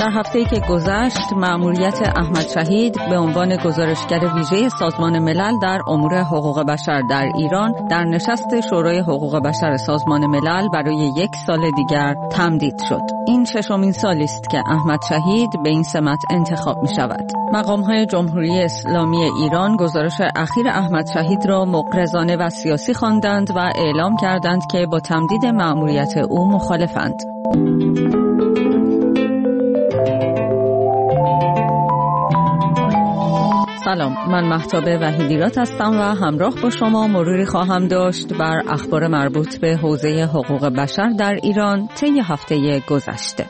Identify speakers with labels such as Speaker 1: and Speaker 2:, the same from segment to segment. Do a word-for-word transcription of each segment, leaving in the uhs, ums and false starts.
Speaker 1: در هفته‌ای که گذشت مأموریت احمد شهید به عنوان گزارشگر ویژه سازمان ملل در امور حقوق بشر در ایران در نشست شورای حقوق بشر سازمان ملل برای یک سال دیگر تمدید شد. این ششمین سالی است که احمد شهید به این سمت انتخاب می شود. مقام‌های جمهوری اسلامی ایران گزارش اخیر احمد شهید را مغرضانه و سیاسی خواندند و اعلام کردند که با تمدید مأموریت او مخالفند. سلام، من مهتاب وحیدیرات هستم و همراه با شما مروری خواهم داشت بر اخبار مربوط به حوزه حقوق بشر در ایران طی هفته گذشته.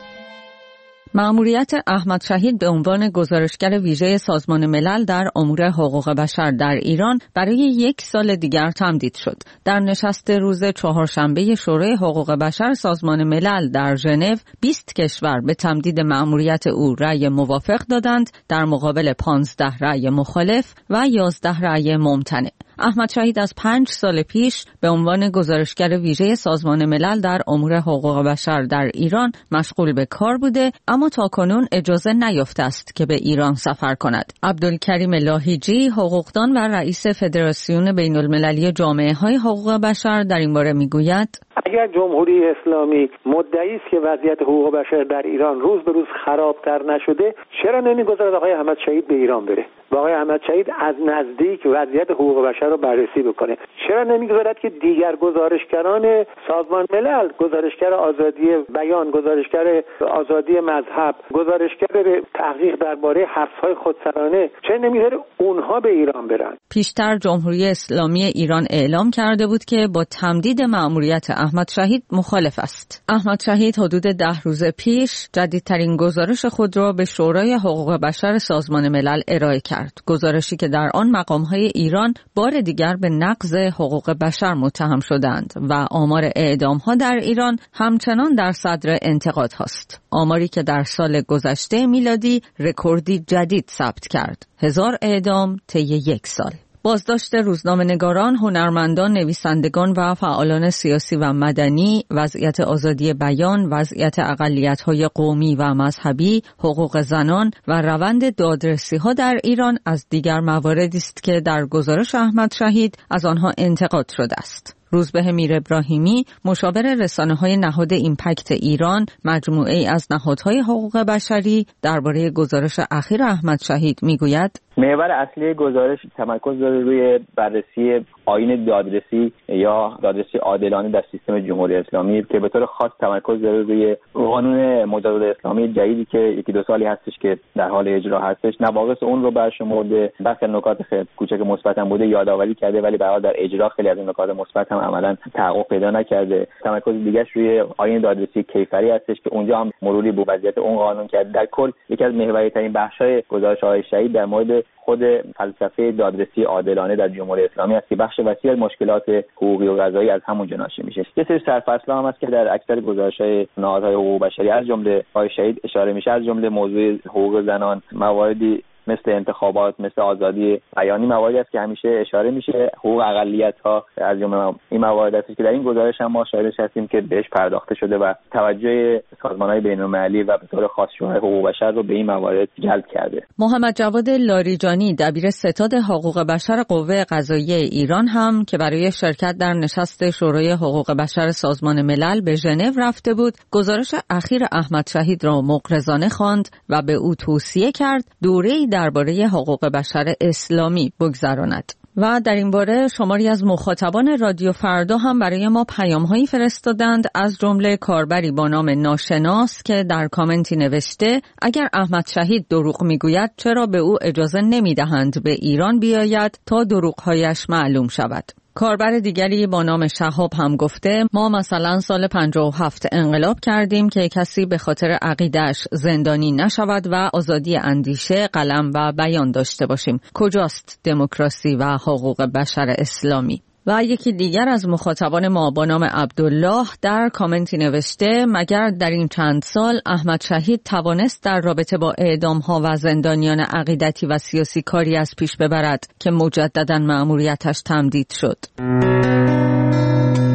Speaker 1: مأموریت احمد شهید به عنوان گزارشگر ویژه سازمان ملل در امور حقوق بشر در ایران برای یک سال دیگر تمدید شد. در نشست روز چهارشنبه شورای حقوق بشر سازمان ملل در ژنو بیست کشور به تمدید مأموریت او رأی موافق دادند در مقابل پانزده رأی مخالف و یازده رأی ممتنع. احمد شهید از پنج سال پیش به عنوان گزارشگر ویژه سازمان ملل در امور حقوق بشر در ایران مشغول به کار بوده، اما تاکنون اجازه نیافته است که به ایران سفر کند. عبدالکریم لاهیجی، حقوقدان و رئیس فدراسیون بین المللی جامعه های حقوق بشر در این باره میگوید:
Speaker 2: اگر جمهوری اسلامی مدعی است که وضعیت حقوق بشر در ایران روز به روز خرابتر نشده، چرا نمیگذارد آقای احمد شهید به ایران بره و آقای احمد شهید از نزدیک وضعیت حقوق بشر رو بررسی بکنه؟ چرا نمیگذارد که دیگر گزارشگران سازمان ملل، گزارشگر آزادی بیان، گزارشگر آزادی مذهب، گزارشگر تحقیق درباره حبس‌های خودسرانه، چرا نمیذاره اونها به ایران برن؟
Speaker 1: پیشتر جمهوری اسلامی ایران اعلام کرده بود که با تمدید مأموریت احمد شهید مخالف است. احمد شهید حدود ده روز پیش جدیدترین گزارش خود را به شورای حقوق بشر سازمان ملل ارائه کرد. گزارشی که در آن مقام‌های ایران بار دیگر به نقض حقوق بشر متهم شدند و آمار اعدام‌ها در ایران همچنان در صدر انتقاد هاست. آماری که در سال گذشته میلادی رکوردی جدید ثبت کرد: هزار اعدام طی یک سال. بازداشت روزنامه‌نگاران، هنرمندان، نویسندگان و فعالان سیاسی و مدنی، وضعیت آزادی بیان، وضعیت اقلیت‌های قومی و مذهبی، حقوق زنان و روند دادرسی‌ها در ایران از دیگر مواردی است که در گزارش احمد شهید از آنها انتقاد شده است. روزبه میر ابراهیمی، مشاور رسانه‌های نهاد ایمپکت ایران، مجموعه‌ای از نهادهای حقوق بشری، درباره گزارش اخیر احمد شهید میگوید:
Speaker 3: محور اصلی گزارش تمرکز داره روی بررسی آیین دادرسی یا دادرسی عادلانه در سیستم جمهوری اسلامی که به طور خاص تمرکز داره روی قانون مجادله اسلامی جدیدی که یکی دو سالی هستش که در حال اجرا هستش. نواقص اون رو برشمرده، بخش نکات خیلی کوچک مثبت هم بوده یادآوری کرده، ولی به هر حال در اجرا خیلی از این نکات مثبت هم عملاً تحقق پیدا نکرده. تمرکز دیگه‌اش روی آیین دادرسی کیفری هستش که اونجا هم مروری به وضعیت اون قانون کرد. در کل یکی از محوری‌ترین بخش‌های گزارش آقای شهید در مورد خود فلسفه دادرسی عادلانه در جمهوری اسلامی است که بخش وسیع از مشکلات حقوقی و قضایی از همونجا ناشی میشه. یه سری سرفصل‌ها هم هست که در اکثر گزارش‌های نهادهای حقوق بشری از جمله آقای شهید اشاره میشه، از جمله موضوع حقوق زنان، مواردی مثل انتخابات، مثل آزادی بیانی، مواردی است که همیشه اشاره میشه. حقوق اقلیت‌ها از جمله این موارد است که در این گزارش هم ما شاهدش هستیم که بهش پرداخته شده و توجه سازمان‌های بین‌المللی و به طور خاص شورای حقوق بشر رو به این موارد جلب کرده.
Speaker 1: محمد جواد لاریجانی، دبیر ستاد حقوق بشر قوه قضاییه ایران هم که برای شرکت در نشست شورای حقوق بشر سازمان ملل به ژنو رفته بود، گزارش اخیر احمد شهید را مغرضانه خواند و به او توصیه کرد دوره‌ای درباره حقوق بشر اسلامی بگذراند. و در این باره شماری از مخاطبان رادیو فردا هم برای ما پیام‌هایی فرستادند، از جمله کاربری با نام ناشناس که در کامنتی نوشته: اگر احمد شهید دروغ میگوید چرا به او اجازه نمیدهند به ایران بیاید تا دروغ‌هایش معلوم شود؟ کاربر دیگری با نام شهاب هم گفته: ما مثلا سال پنجاه و هفت انقلاب کردیم که کسی به خاطر عقیده‌اش زندانی نشود و آزادی اندیشه، قلم و بیان داشته باشیم. کجاست دموکراسی و حقوق بشر اسلامی؟ و یکی دیگر از مخاطبان ما با نام عبدالله در کامنتی نوشته: مگر در این چند سال احمد شهید توانست در رابطه با اعدام‌ها و زندانیان عقیدتی و سیاسی کاری از پیش ببرد که مجدداً مأموریتش تمدید شد؟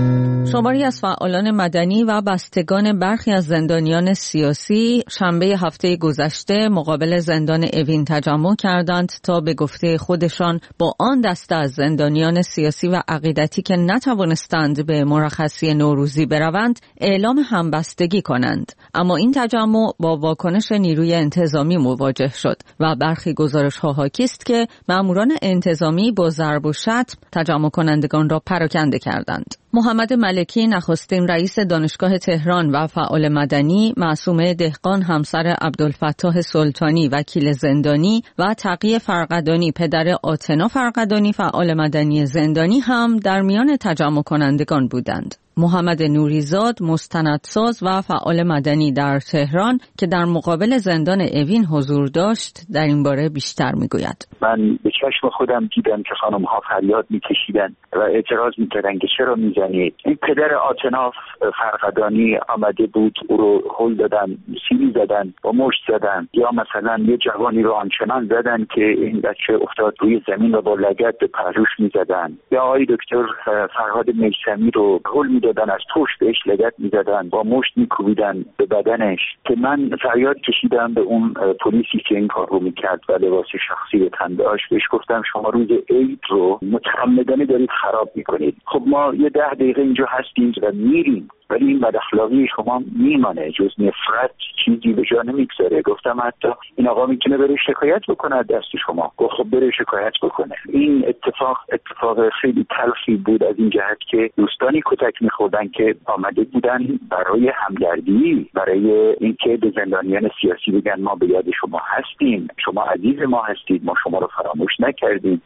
Speaker 1: شماری از فعالان مدنی و بستگان برخی از زندانیان سیاسی شنبه هفته گذشته مقابل زندان اوین تجمع کردند تا به گفته خودشان با آن دسته از زندانیان سیاسی و عقیدتی که نتوانستند به مرخصی نوروزی بروند اعلام همبستگی کنند. اما این تجمع با واکنش نیروی انتظامی مواجه شد و برخی گزارش‌ها حاکی است که ماموران انتظامی با ضرب و شتم تجمع کنندگان را پراکنده کردند. محمد ملکی نخستین رئیس دانشگاه تهران و فعال مدنی، معصومه دهقان همسر عبدالفتاح سلطانی وکیل زندانی و تقی فرقدانی پدر آتنا فرقدانی فعال مدنی زندانی هم در میان تجمع کنندگان بودند. محمد نوریزاد مستندساز و فعال مدنی در تهران که در مقابل زندان اوین حضور داشت در این باره بیشتر میگوید.
Speaker 4: من به چشم خودم دیدم که خانم ها فریاد میکشیدن و اعتراض میکردن که چرا میزنید. این پدر آتنا فرقدانی آمده بود، او رو هل دادن، سیلی زدن و مشت زدن، یا مثلا یه جوانی رو آنچنان زدن که این بچه افتاد روی زمین و با لگد به پهلوش میزدن، یا آقای دکتر فرهاد میثمی رو هل دادن، از پشت بهش لگد میزدن، با مشت میکوبیدن به بدنش. که من فریاد کشیدم به اون پلیسی که این کار رو میکرد و لباس شخصی به تن داشت، بهش گفتم شما روز عید رو متعمدانه دارید خراب میکنید. خب ما یه ده دقیقه اینجا هستیم و میریم، ولی این بد اخلاقی شما میمانه، جز نفرت چیزی به جا نمیگذاره. گفتم حتی این آقا میتونه بره شکایت بکنه دست شما. گفت خب بره شکایت بکنه. این اتفاق اتفاق خیلی تلخی بود از این جهت که دوستانی کتک میخوردن که آمده بودن برای همدردی، برای اینکه به زندانیان سیاسی بگن ما به یاد شما هستیم، شما عزیز ما هستید، ما شما رو فراموش نکردیم.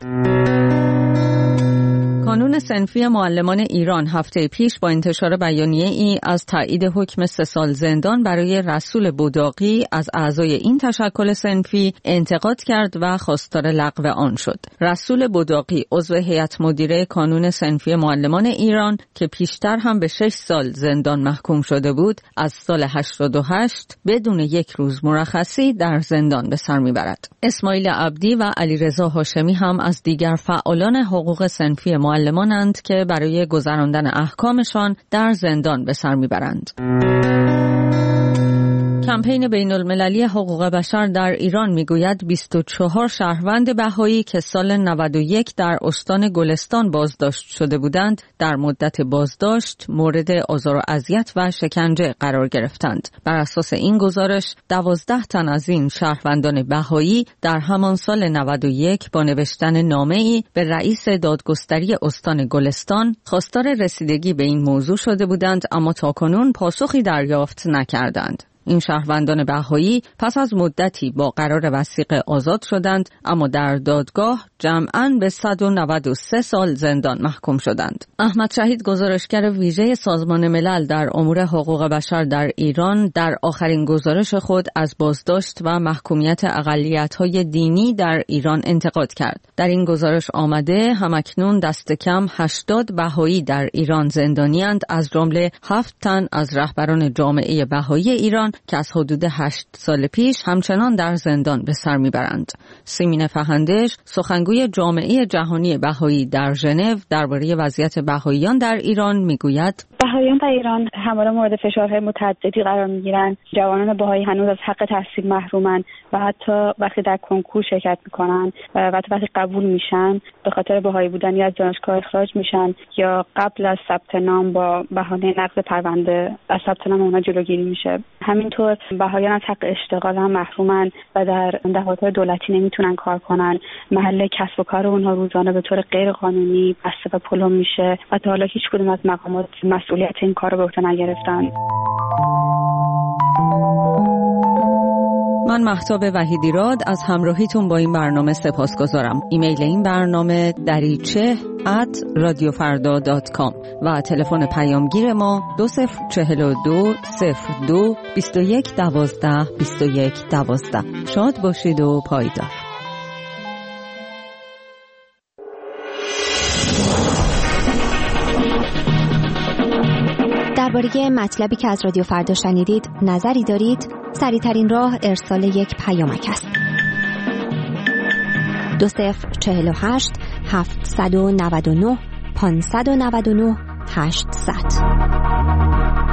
Speaker 1: کانون صنفی معلمان ایران هفته پیش با انتشار بیانیه ای از تایید حکم سه سال زندان برای رسول بوداقی از اعضای این تشکل صنفی انتقاد کرد و خواستار لغو آن شد. رسول بوداقی عضو هیئت مدیره کانون صنفی معلمان ایران که پیشتر هم به شش سال زندان محکوم شده بود، از سال هشتاد و هشت بدون یک روز مرخصی در زندان به سر میبرد. اسماعیل عبدی و علیرضا هاشمی هم از دیگر فعالان حقوق صنفی معلمانند که برای گذراندن احکامشان در زندان به سر میبرند. کمپین بین المللی حقوق بشر در ایران میگوید بیست و چهار شهروند بهایی که سال نود و یک در استان گلستان بازداشت شده بودند در مدت بازداشت مورد آزار و اذیت و شکنجه قرار گرفتند. بر اساس این گزارش دوازده تن از این شهروندان بهایی در همان سال نود و یک با نوشتن نامه‌ای به رئیس دادگستری استان گلستان خواستار رسیدگی به این موضوع شده بودند، اما تاکنون پاسخی دریافت نکردند. این شهروندان بهایی پس از مدتی با قرار وثیقه آزاد شدند، اما در دادگاه جمعاً به صد و نود و سه سال زندان محکوم شدند. احمد شهید گزارشگر ویژه سازمان ملل در امور حقوق بشر در ایران در آخرین گزارش خود از بازداشت و محکومیت اقلیت‌های دینی در ایران انتقاد کرد. در این گزارش آمده همکنون دست کم هشتاد بهایی در ایران زندانی‌اند، از جمله هفت تن از رهبران جامعه بهایی ایران که از حدود هشت سال پیش همچنان در زندان به سر میبرند. سیمین فهندش سخنگوی جامعه جهانی بهایی در ژنو درباره وضعیت بهاییان در ایران میگوید:
Speaker 5: بهاییان در ایران همواره مورد فشارهای متعددی قرار میگیرند. جوانان بهایی هنوز از حق تحصیل محرومن و حتی وقتی در کنکور شرکت میکنن و وقتی قبول میشن به خاطر بهایی بودن یا از دانشگاه اخراج میشن یا قبل از ثبت نام با بهانه نقض پرونده از ثبت نام اونها جلوگیری میشه. همینطور بهاییان از حق اشتغال هم محرومن و در دفاتر دولتی نمیتونن کار کنن. محل کسب و کار اونها روزانه به طور غیر قانونی بسته و پلم میشه و تا حالا هیچ کدوم از مقامات مسئولیت این کار رو به عهده نگرفتن.
Speaker 1: من مهتاب وحیدی راد از همراهیتون با این برنامه سپاسگزارم. ایمیل این برنامه دریچه ات رادیو فردا دات کام و تلفن پیامگیر ما دو صفر چهل و دو صفر دو بیست و یک دوازده بیست و یک دوازده. شاد باشید و پایدار.
Speaker 6: درباره مطلبی که از رادیو فردا شنیدید نظری دارید؟ سریع‌ترین راه ارسال یک پیامک است. دو صفر چهل و هشت هفتصد و نود و نه پانصد و نود و نه هشتصد.